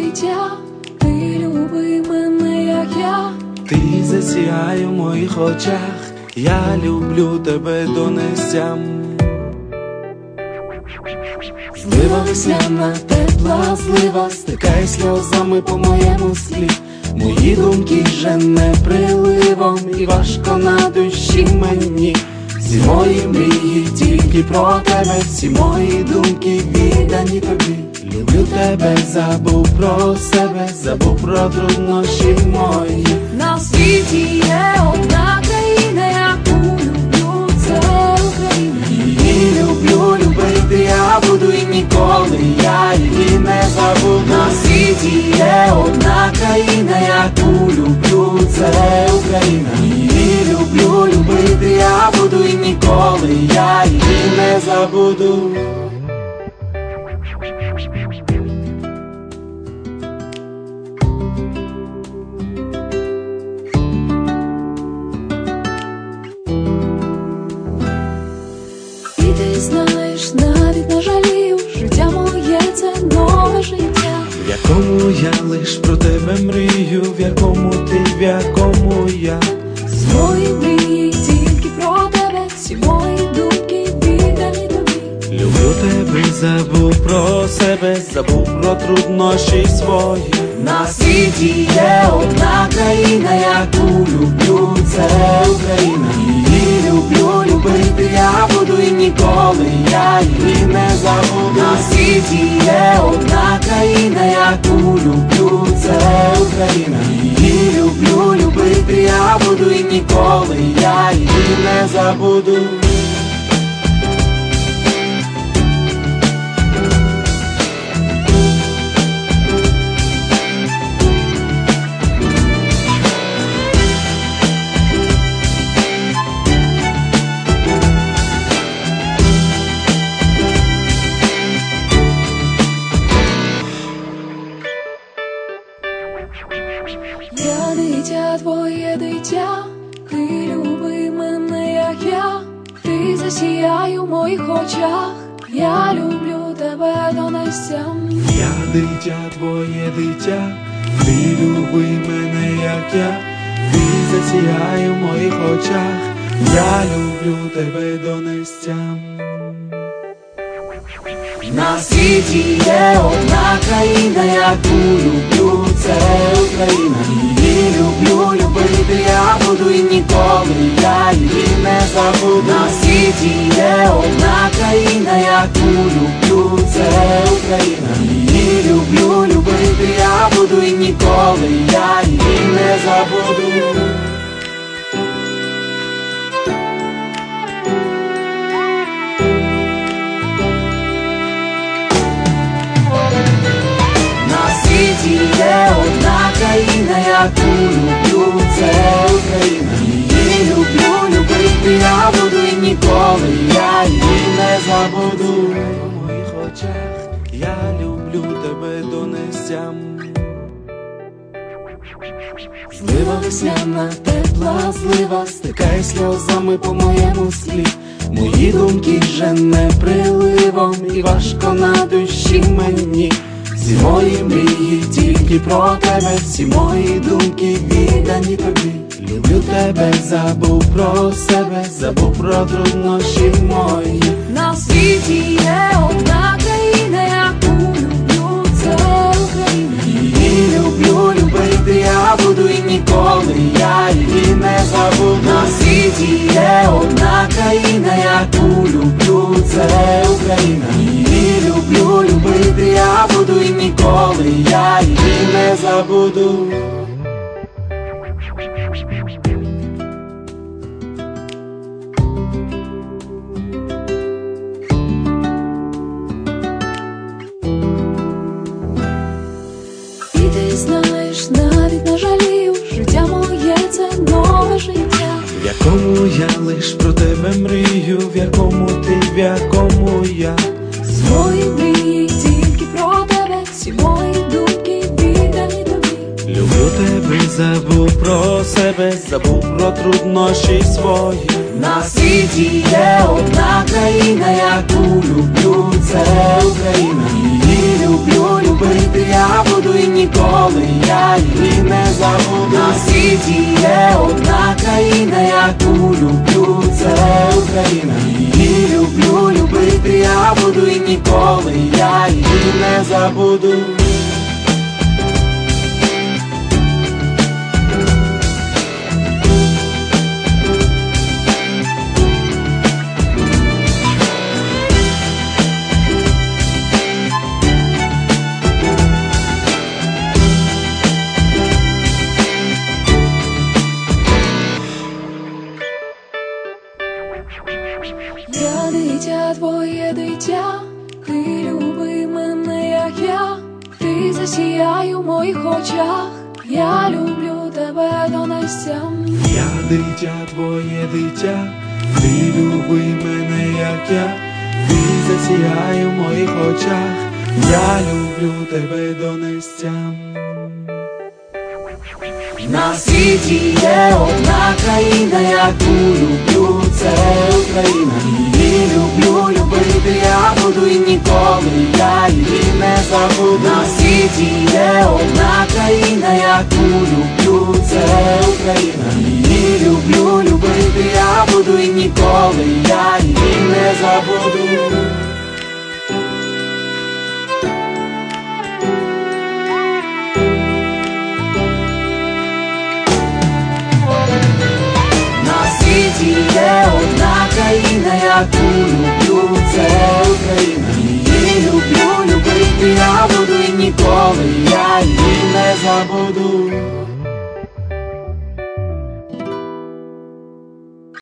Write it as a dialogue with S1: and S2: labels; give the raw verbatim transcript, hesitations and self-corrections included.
S1: дитя, ти люби мене, як я.
S2: Ти засіяй у моїх очах, я люблю тебе до нестям.
S1: Злива весняна, тепла злива, стикає сльозами по моєму склі.
S2: Мої думки жене приливом, і важко на душі мені. Всі мої мрії тільки про тебе, всі мої думки віддані тобі. Люблю тебе, забув про себе, забув про труднощі мої.
S1: На світі є одна країна, яку люблю, це Україна.
S2: Її люблю, любити я буду, і ніколи я її не забуду.
S1: На світі є одна країна, яку люблю, це Україна.
S2: Її люблю, любити я буду, і ніколи я її не забуду.
S1: І ти знаєш, навіть не жалію, життя моє – це нове життя,
S2: В якому я лиш про тебе мрію, в якому ти, в якому я.
S1: свої мрії тільки про тебе, всі мої думки віддані тобі.
S2: Люблю тебе, забув про себе, забув про труднощі свої.
S1: На світі є одна країна, яку люблю, це Україна.
S2: Її люблю, любити я буду, і ніколи я її не забуду.
S1: На світі є одна країна, яку люблю, це Україна.
S2: Її люблю, любити я буду, і ніколи я її не забуду.
S1: Я дитя, твоє дитя, ти люби мене, як я. Ти засіяй у моїх очах, я люблю тебе до нестям.
S2: Я дитя, твоє дитя, ти люби мене, як я. Ти засіяй у моїх очах, я люблю тебе до нестям.
S1: На світі є одна країна, яку люблю, це Україна.
S2: Її люблю, любити я буду, і ніколи я її не забуду.
S1: На світі є одна країна, яку люблю, це Україна.
S2: Її люблю, любити я буду, і ніколи я її не забуду.
S1: Є одна країна, яку люблю, це Україна.
S2: Її люблю, любити я буду, і ніколи я її не забуду. В моїх очах я люблю тебе до нестям.
S1: Злива весняна, тепла злива, стикає сльозами по моєму склі.
S2: Мої думки жене приливом, і важко на душі мені. Всі мої мрії тільки про тебе, всі мої думки віддані тобі. Люблю тебе, забув про себе, забув про труднощі мої.
S1: На світі є одна країна, яку люблю, це Україна.
S2: Її люблю, любити я буду, і ніколи я її не забуду.
S1: На світі є одна країна, яку люблю, це Україна.
S2: Її люблю, любити я буду, і ніколи я її не забуду.
S1: І ти знаєш, навіть не жалію, життя моє – це нове життя,
S2: В якому я лиш про тебе мрію, в якому ти, в якому я.
S1: свої мрії тільки про тебе, всі мої думки віддані тобі.
S2: Люблю тебе, забув про себе, забув про труднощі свої.
S1: На світі є одна країна, яку люблю, це Україна.
S2: Її люблю, любити я буду, і ніколи забуду. На світі є одна країна, яку люблю, це Україна. Її люблю, любити я буду, і ніколи я її не забуду.
S1: Я дитя, твоє дитя, ти люби мене, як я, ти засіяй у моїх очах, я люблю тебе донестям.
S2: Я дитя, твоє дитя, ти люби мене, як я, ти засіяй у моїх очах, я люблю тебе донестям. На світі є одна країна, яку люблю, це Україна. Її люблю, любити я буду, і ніколи я її не забуду. На світі є одна країна, яку люблю, це Україна. Її люблю, любити я буду, і ніколи я її не забуду. Є одна країна, яку люблю, це Україна. Її люблю, любити я буду, і ніколи я її не забуду.